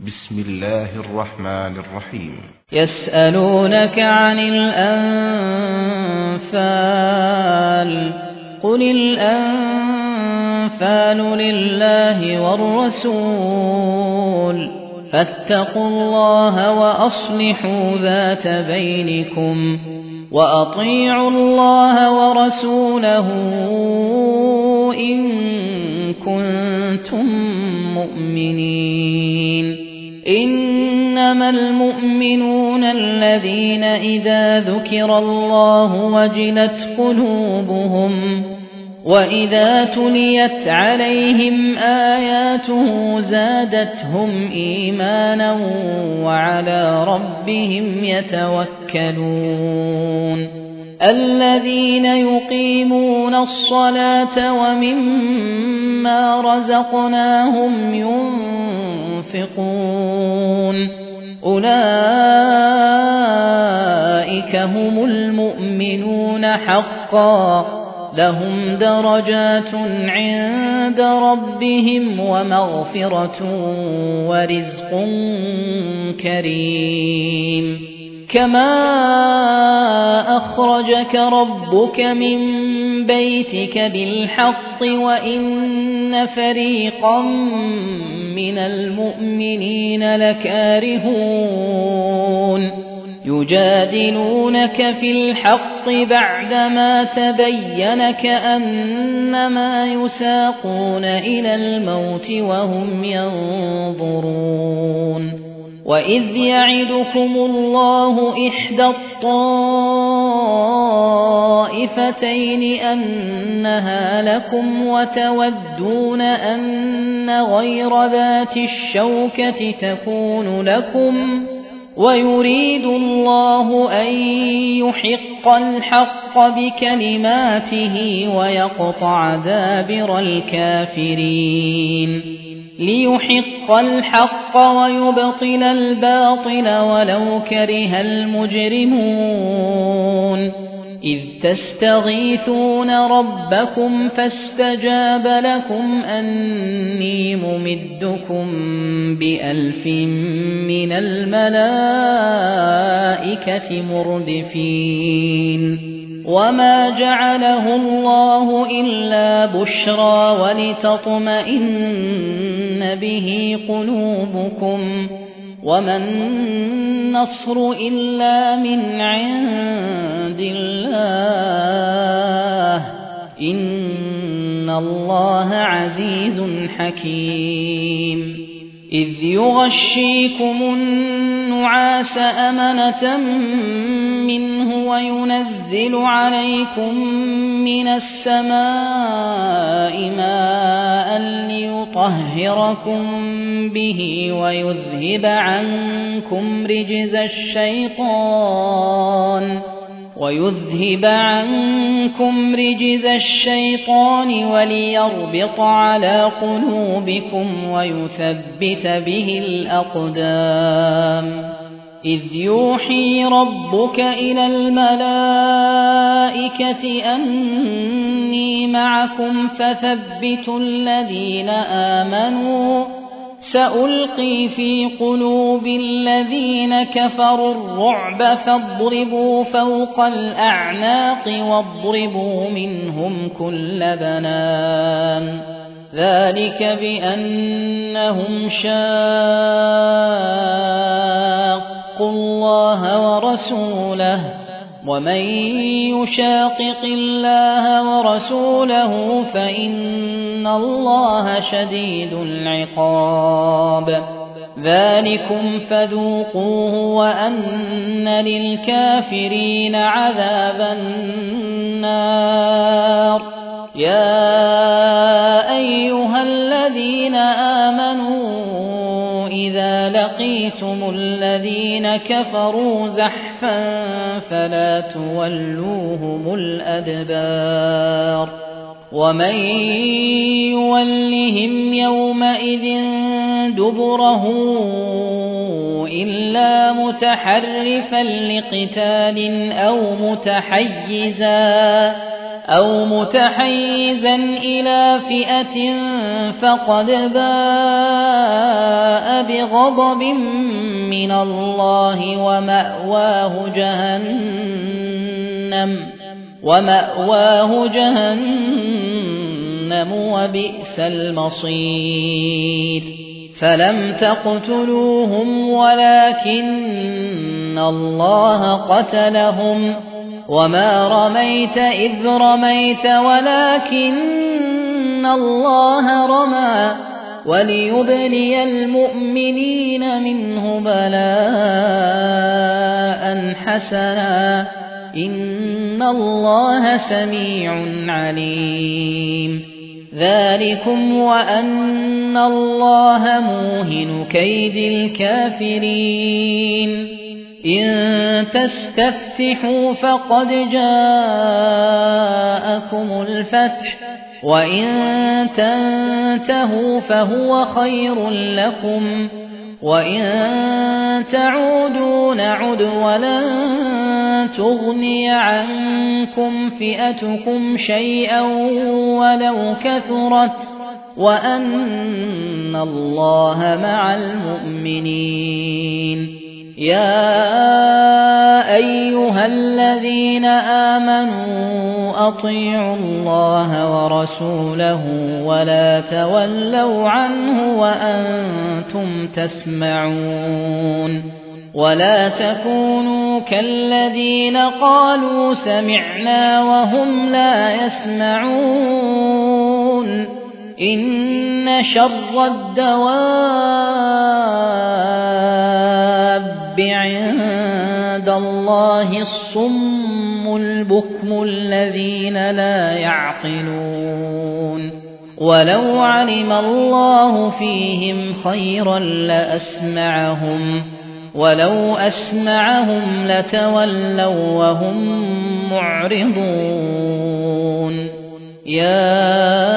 بسم الله الرحمن الرحيم. يسألونك عن الأنفال قل الأنفال لله والرسول فاتقوا الله وأصلحوا ذات بينكم وأطيعوا الله ورسوله إن كنتم مؤمنين. إنما المؤمنون الذين إذا ذكر الله وجلت قلوبهم وإذا تليت عليهم آياته زادتهم إيمانا وعلى ربهم يتوكلون. الذين يقيمون الصلاة ومما رزقناهم ينفقون أولئك هم المؤمنون حقا لهم درجات عند ربهم ومغفرة ورزق كريم. كما أخرجك ربك من بيتك بالحق وإن فريقا من المؤمنين لكارهون يجادلونك في الحق بعدما تبين كأنما يساقون إلى الموت وهم ينظرون. وإذ يعدكم الله إحدى الطائفتين أنها لكم وتودون أن غير ذات الشوكة تكون لكم ويريد الله أن يحق الحق بكلماته ويقطع دابر الكافرين ليحق الحق ويبطل الباطل ولو كره المجرمون. إذ تستغيثون ربكم فاستجاب لكم أني ممدكم ب1000 من الملائكة مردفين. وما جعله الله إلا بشرى ولتطمئن به قلوبكم وما النصر إلا من عند الله إن الله عزيز حكيم. إذ يغشيكم النعاس أمنة منه وينزل عليكم من السماء ماء ليطهركم به ويذهب عنكم رجز الشيطان وليربط على قلوبكم ويثبت به الأقدام. إذ يوحي ربك إلى الملائكة أني معكم فثبتوا الذين آمنوا سألقي في قلوب الذين كفروا الرعب فاضربوا فوق الأعناق واضربوا منهم كل بنان. ذلك بأنهم شاقوا الله ورسوله ومن يشاقق الله ورسوله فإن الله شديد العقاب. ذلكم فذوقوه وأن للكافرين عذاب النار. يا أيها الذين آمنوا إذا لقيتم الذين كفروا زحفا فلا تولوهم الأدبار. ومن يولهم يومئذ دبره إلا متحرفا لقتال أو متحيزا إلى فئة فقد باء بغضب من الله ومأواه جهنم وبئس المصير فلم تقتلوهم ولكن الله قتلهم وما رميت إذ رميت ولكن الله رمى وليبلي المؤمنين منه بلاء حسنا إن الله سميع عليم ذلكم وأن الله موهن كيد الكافرين إن تستفتحوا فقد جاءكم الفتح وإن تنتهوا فهو خير لكم وإن تعودوا نعد ولن تغني عنكم فئتكم شيئا ولو كثرت وأن الله مع المؤمنين يا أيها الذين آمنوا أطيعوا الله ورسوله ولا تولوا عنه وأنتم تسمعون ولا تكونوا كالذين قالوا سمعنا وهم لا يسمعون إن شر الدواب عند الله الصم البكم الذين لا يعقلون ولو علم الله فيهم خيرا لأسمعهم ولو أسمعهم لتولوا وهم معرضون يا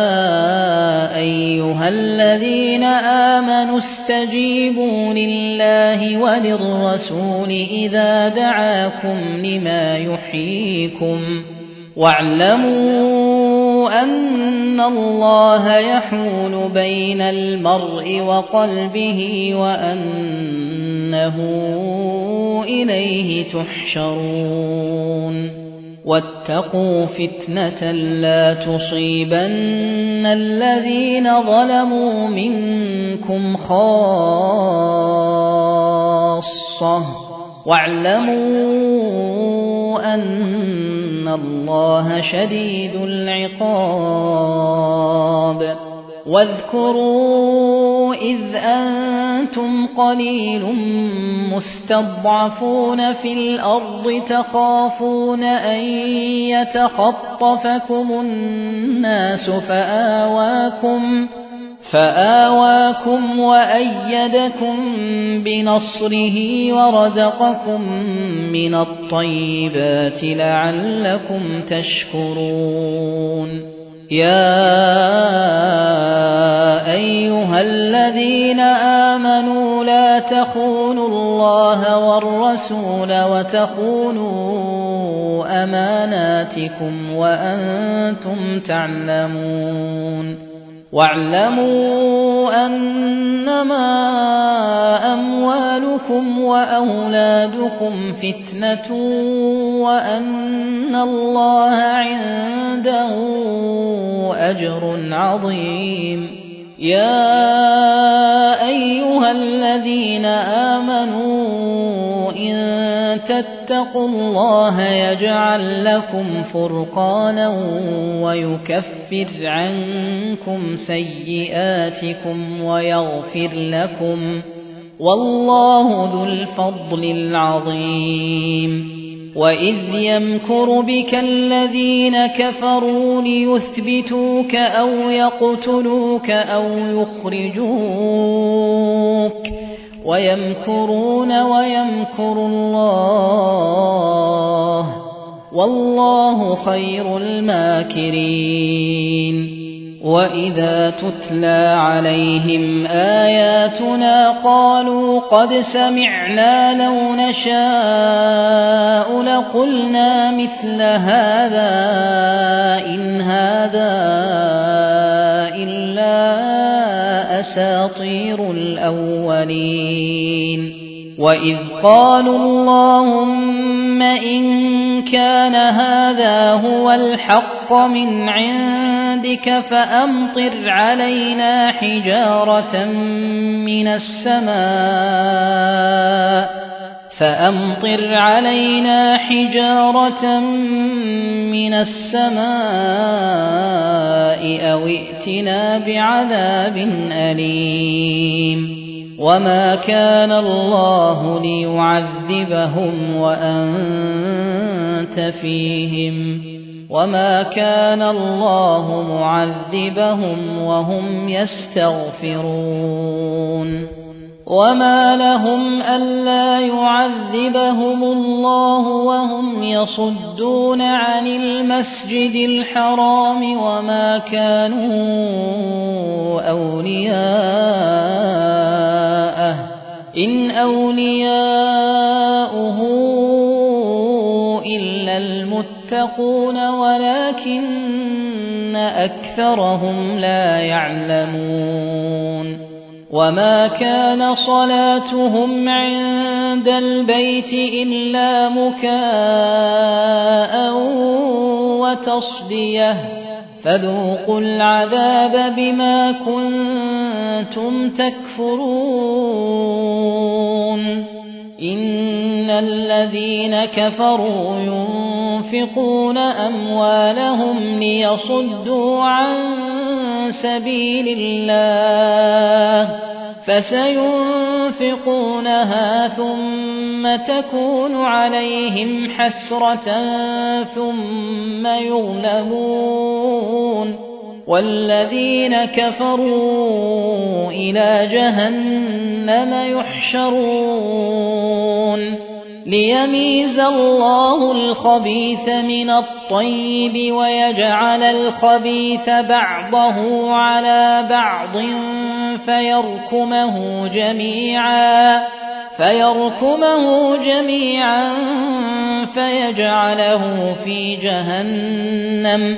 أيها الذين آمنوا استجيبوا لله وللرسول إذا دعاكم لما يحييكم واعلموا أن الله يحول بين المرء وقلبه وأنه إليه تحشرون واتقوا فتنة لا تصيبن الذين ظلموا منكم خاصة واعلموا أن الله شديد العقاب واذكروا إذ أنتم قليل مستضعفون في الأرض تخافون أن يتخطفكم الناس فآواكم وأيدكم بنصره ورزقكم من الطيبات لعلكم تشكرون يا أيها الذين آمنوا لا تخونوا الله والرسول وتخونوا أماناتكم وأنتم تعلمون واعلموا أنما أموالكم وأولادكم فتنة وأن الله عنده أجر عظيم يا أيها الذين آمنوا إن تتقوا الله يجعل لكم فرقانا ويكفر عنكم سيئاتكم ويغفر لكم والله ذو الفضل العظيم وإذ يمكر بك الذين كفروا ليثبتوك أو يقتلوك أو يخرجوك ويمكرون ويمكر الله والله خير الماكرين وإذا تتلى عليهم آياتنا قالوا قد سمعنا لو نشاء لقلنا مثل هذا إن هذا إلا أساطير الأولين وإذ قالوا اللهم إن كان هذا هو الحق من عندك فأمطر علينا حجارة من السماء أو ائتنا بعذاب أليم وما كان الله ليعذبهم وأنت فيهم وما كان الله معذبهم وهم يستغفرون وما لهم ألا يعذبهم الله وهم يصدون عن المسجد الحرام وما كانوا أولياءه إن أولياؤه إلا المتقون ولكن أكثرهم لا يعلمون وما كان صلاتهم عند البيت إلا مكاء وتصدية فذوقوا العذاب بما كنتم تكفرون إن الذين كفروا ينفقون أموالهم ليصدوا عن سبيل الله فسينفقونها ثم تكون عليهم حسرة ثم يغلبون والذين كفروا إلى جهنم يحشرون ليميز الله الخبيث من الطيب ويجعل الخبيث بعضه على بعض فيركمه جميعا فيجعله في جهنم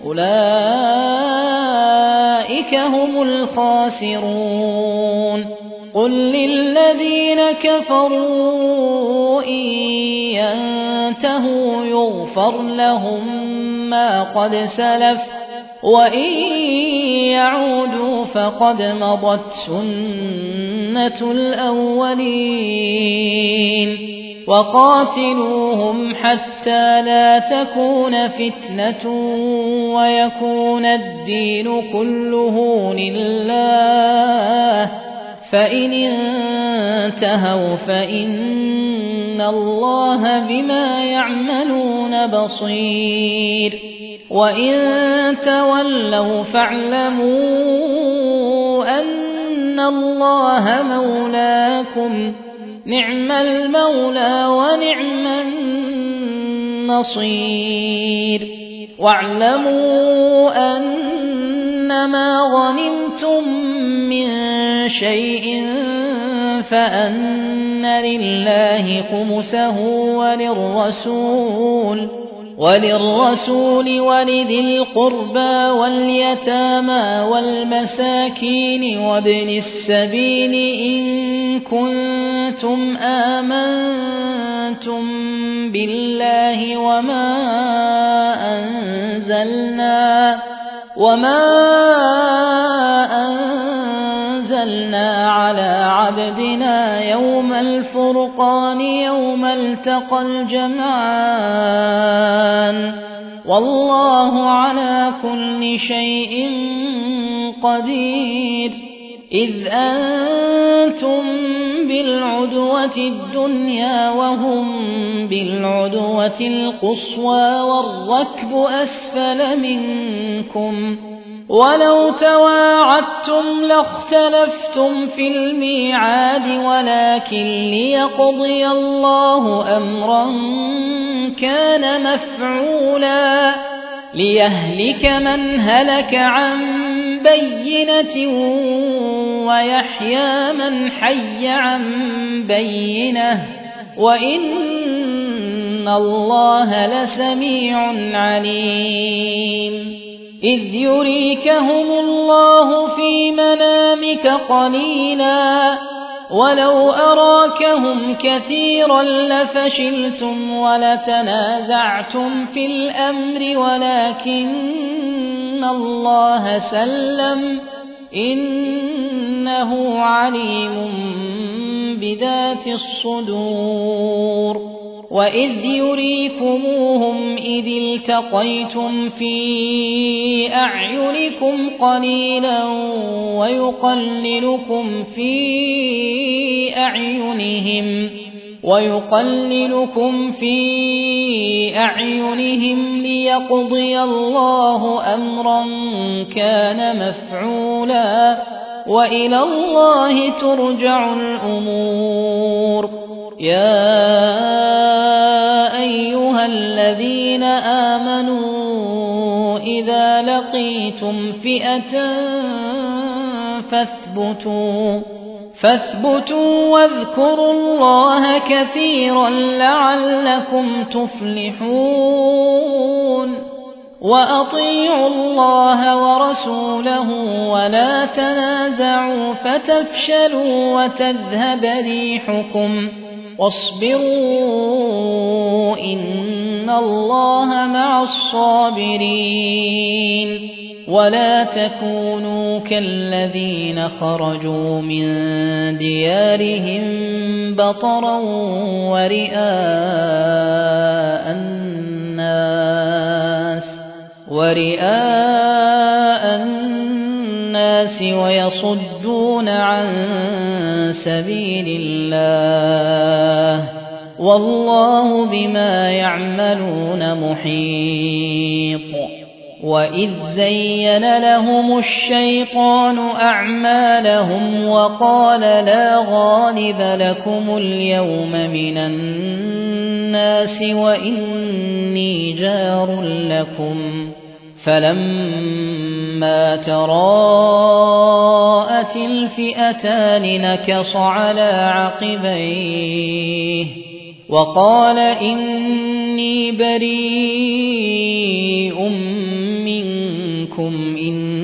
أولئك هم الخاسرون قل للذين كفروا إن ينتهوا يغفر لهم ما قد سلف وإن يعودوا فقد مضت سنة الأولين وقاتلوهم حتى لا تكون فتنة ويكون الدين كله لله فإن انتهوا فإن الله بما يعملون بصير وإن تولوا فاعلموا أن الله مولاكم نعم المولى ونعم النصير واعلموا أنما غنمتم من شيء فأن لله خمسه وللرسول ولذي القربى واليتامى والمساكين وابن السبيل إن كنتم آمنتم بالله وما أنزلنا على عبدنا يوم الفرقان يوم التقى الجمعان والله على كل شيء قدير إذ أنتم بالعدوة الدنيا وهم بالعدوة القصوى والركب أسفل منكم ولو تواعدتم لاختلفتم في الميعاد ولكن ليقضي الله أمرا كان مفعولا ليهلك من هلك عن بينة ويحيى من حي عن بينة وإن الله لسميع عليم إذ يريكهم الله في منامك قليلا ولو أراكهم كثيرا لفشلتم ولتنازعتم في الأمر ولكن الله سلم إنه عليم بذات الصدور وإذ يريكموهم إذ التقيتم في أعينكم قليلا ويقللكم في أعينهم ليقضي الله أمرا كان مفعولا وإلى الله ترجع الأمور يا أيها الذين آمنوا إذا لقيتم فئة فاثبتوا واذكروا الله كثيرا لعلكم تفلحون وأطيعوا الله ورسوله ولا تنازعوا فتفشلوا وتذهب ريحكم واصبروا إن الله مع الصابرين ولا تكونوا كالذين خرجوا من ديارهم بطرا ورئاء الناس ويصدون عن سبيل الله والله بما يعملون محيط وإذ زين لهم الشيطان أعمالهم وقال لا غالب لكم اليوم من الناس وإني جار لكم فلما تراءت الفئتان نكص على عقبيه وقال إني بريء منكم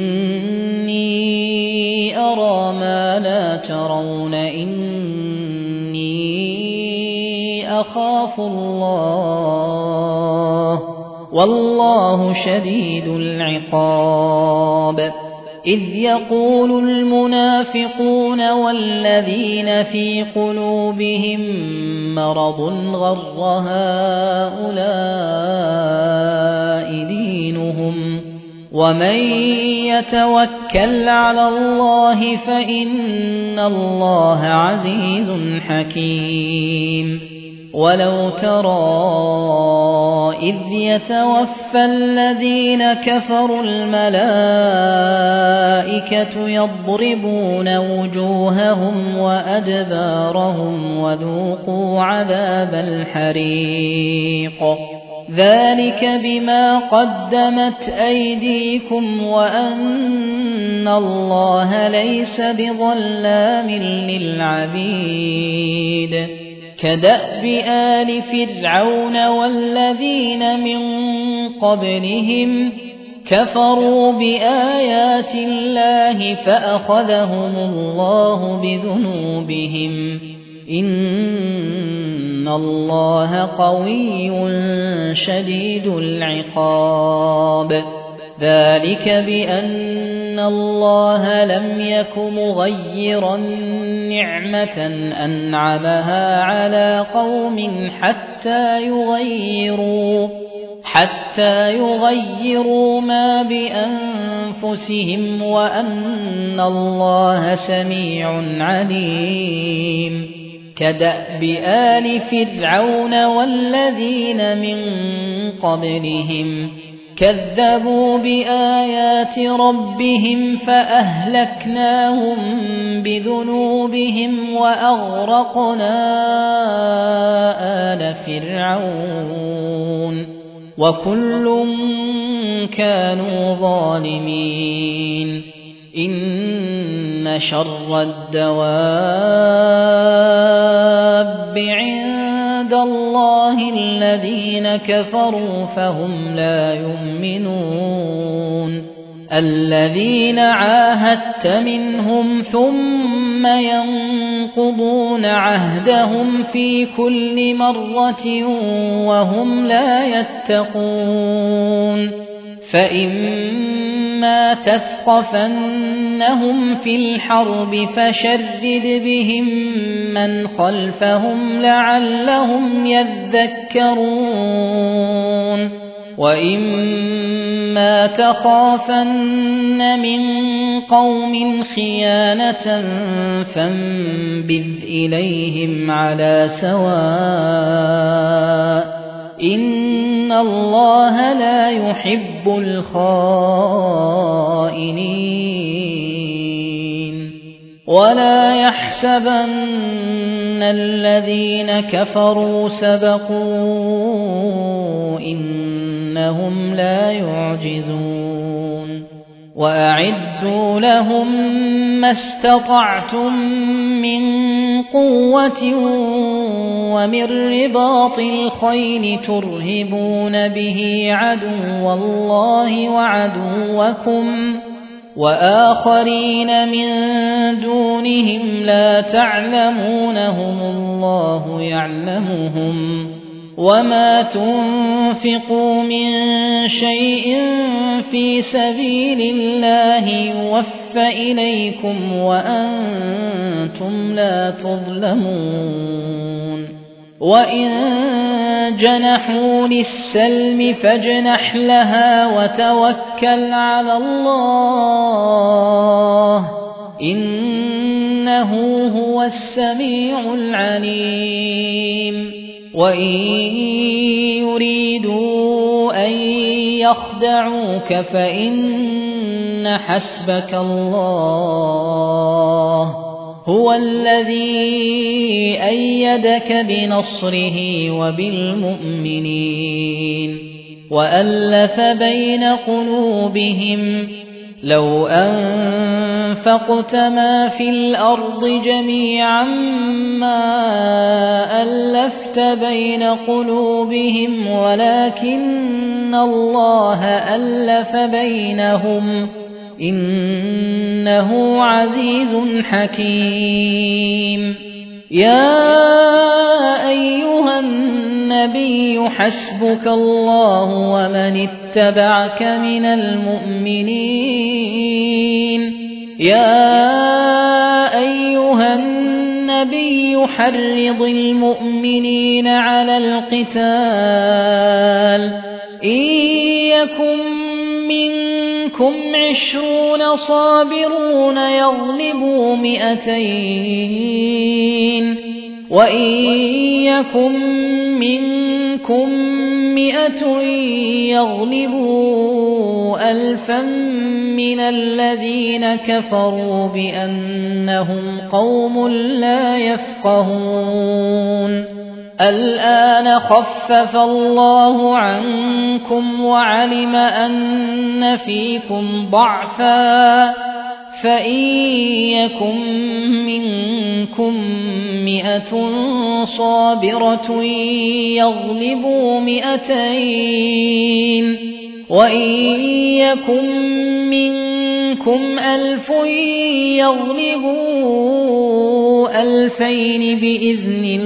إني أرى ما لا ترون إني أخاف الله والله شديد العقاب إذ يقول المنافقون والذين في قلوبهم مرض غر هؤلاء دينهم ومن يتوكل على الله فإن الله عزيز حكيم ولو ترى إذ يتوفى الذين كفروا الملائكة يضربون وجوههم وأدبارهم وذوقوا عذاب الحريق ذلك بما قدمت أيديكم وأن الله ليس بظلام للعبيد كدأب آل فرعون والذين من قبلهم كفروا بآيات الله فأخذهم الله بذنوبهم إن الله قوي شديد العقاب ذلك بأن الله لم يك مغيرا نعمة أنعمها على قوم حتى يغيروا ما بأنفسهم وأن الله سميع عليم كدأب آل فرعون والذين من قبلهم كذبوا بآيات ربهم فأهلكناهم بذنوبهم وأغرقنا آل فرعون وكل كانوا ظالمين إن شر الدواب عند الله الذين كفروا فهم لا يؤمنون الذين عاهدت منهم ثم ينقضون عهدهم في كل مرة وهم لا يتقون فإما تثقفنهم في الحرب فشرد بهم من خلفهم لعلهم يذكرون وإما تخافن من قوم خيانة فانبذ إليهم على سواء إن الله لا يحب الخائنين ولا يحسبن الذين كفروا سبقوا إنهم لا يعجزون وأعدوا لهم ما استطعتم من قوة ومن رباط الخيل ترهبون به عدو الله وعدوكم وآخرين من دونهم لا تعلمونهم الله يعلمهم وما تنفقوا من شيء في سبيل الله يوفى إليكم وأنتم لا تظلمون وإن جنحوا للسلم فاجنح لها وتوكل على الله إنه هو السميع العليم وإن يريدوا أن يخدعوك فإن حسبك الله هو الذي أيدك بنصره وبالمؤمنين وألف بين قلوبهم لو أنفقت ما في الأرض جميعا ما ألفت بين قلوبهم ولكن الله ألف بينهم إنه عزيز حكيم يا أيها النبي حسبك الله ومن اتبعك من المؤمنين يا أيها النبي حرض المؤمنين على القتال إن يكن منكم 20 صابرون يغلبوا 200 وإن يكن منكم 100 يغلبوا 1000 من الذين كفروا بأنهم قوم لا يفقهون الآن خفف الله عنكم وعلم أن فيكم ضعفا فإن يكن منكم 100 صابرة يغلبوا 200 وإن يكن منكم 1000 يغلبوا 2000 بإذن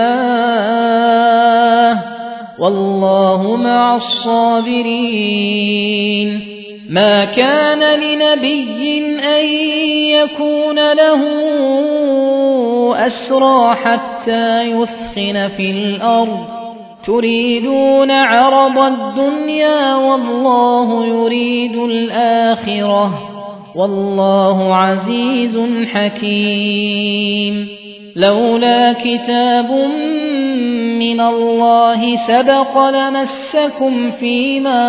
الله والله مع الصابرين ما كان لنبي أن يكون له أسرى حتى يثخن في الأرض تريدون عرض الدنيا والله يريد الآخرة والله عزيز حكيم لولا كتاب من الله سبق لمسكم فيما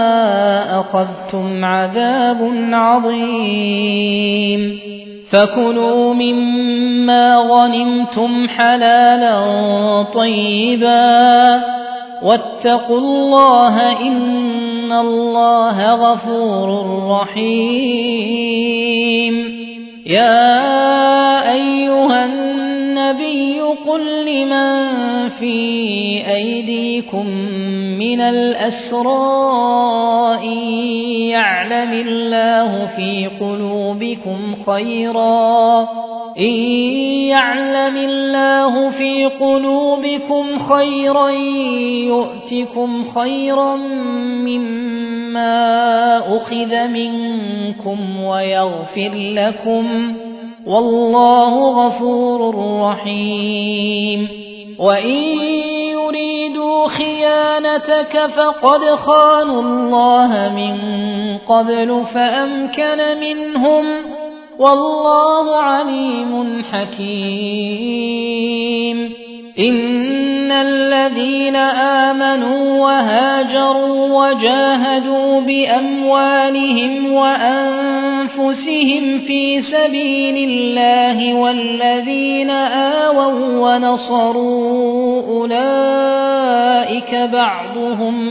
أخذتم عذاب عظيم فكلوا مما غنمتم حلالا طيبا واتقوا الله إن الله غفور رحيم. يا أيها النبي قل لمن في أيديكم من الأسرى إن يعلم الله في قلوبكم خيرا يؤتكم خيرا مما أخذ منكم ويغفر لكم والله غفور رحيم. وإن يريدوا خيانتك فقد خانوا الله من قبل فأمكن منهم والله عليم حكيم. إن الذين آمنوا وهاجروا وجاهدوا بأموالهم وأنفسهم في سبيل الله والذين آووا ونصروا أولئك بعضهم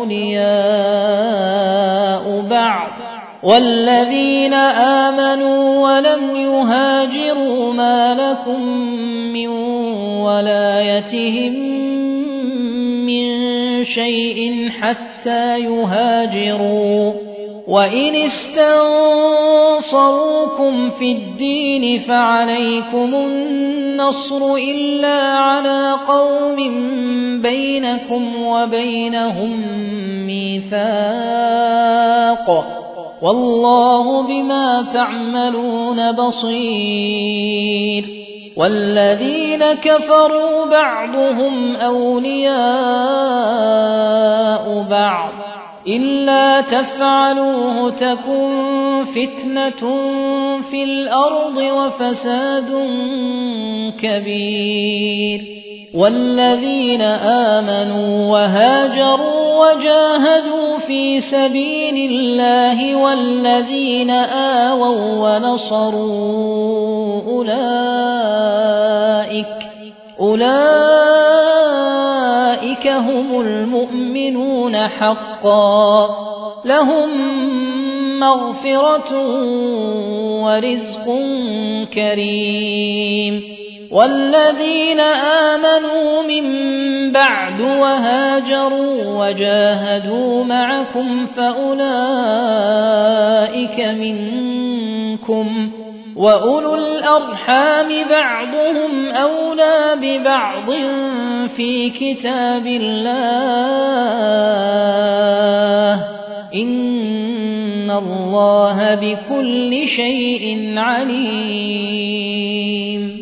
أولياء بعض والذين آمنوا ولم يهاجروا ما لكم من ولايتهم من شيء حتى يهاجروا. وإن استنصروكم في الدين فعليكم النصر إلا على قوم بينكم وبينهم ميثاق والله بما تعملون بصير. والذين كفروا بعضهم أولياء بعض إلا تفعلوه تكن فتنة في الأرض وفساد كبير. والذين آمنوا وهاجروا وجاهدوا في سبيل الله والذين آووا ونصروا أولئك هم المؤمنون حقا لهم مغفرة ورزق كريم. والذين آمنوا من بعد وهاجروا وجاهدوا معكم فأولئك منكم وأولو الأرحام بعضهم أولى ببعض في كتاب الله إن الله بكل شيء عليم.